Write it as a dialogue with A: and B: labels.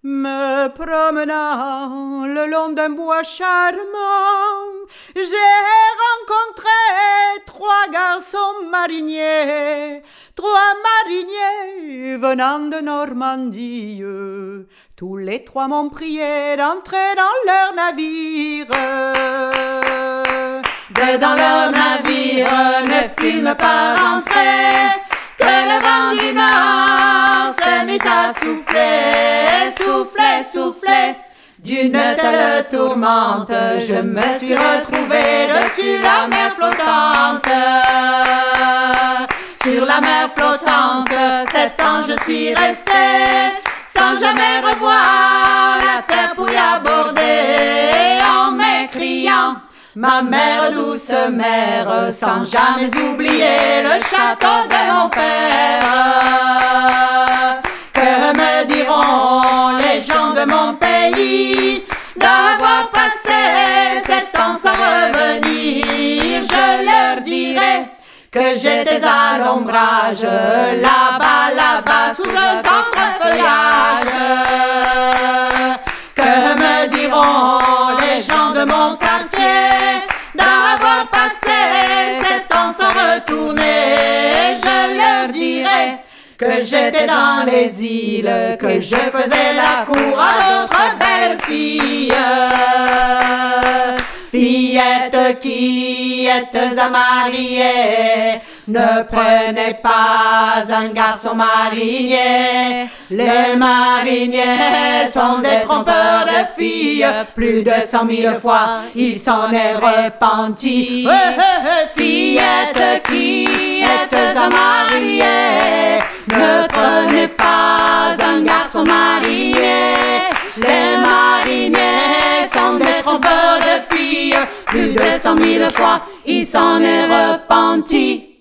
A: Me promenant le long d'un bois charmant, j'ai rencontré trois garçons mariniers, venant de Normandie. Tous les trois m'ont prié d'entrer dans leur navire.
B: Dedans leur navire ne fume pas rentrer, que le vent du nord se mit à souffler, souffler, souffler. D'une telle tourmente, je me suis retrouvée dessus la mer flottante. Sur la mer flottante, 7 ans je suis restée, sans jamais revoir la terre pour y aborder, en m'écriant ma mère, douce mère, sans jamais oublier le château de mon père. Que me diront les gens de mon pays d'avoir passé 7 ans sans revenir? Je leur dirai que j'étais à l'ombrage, là-bas, là-bas, sous un tendre feuillage. Que me diront les gens de mon quartier d'avoir passé 7 ans sans retourner? Je leur dirai que j'étais dans les îles, que je faisais la cour à d'autres belles filles. Fillettes qui êtes à marier, ne prenez pas un garçon marinier. Les mariniers sont des trompeurs de filles, plus de 100 000 fois il s'en est repenti. Fillettes qui êtes à marier, ne prenez pas un garçon marinier. Les mariniers sont des trompeurs de filles, plus de 100 000 fois il s'en est repenti.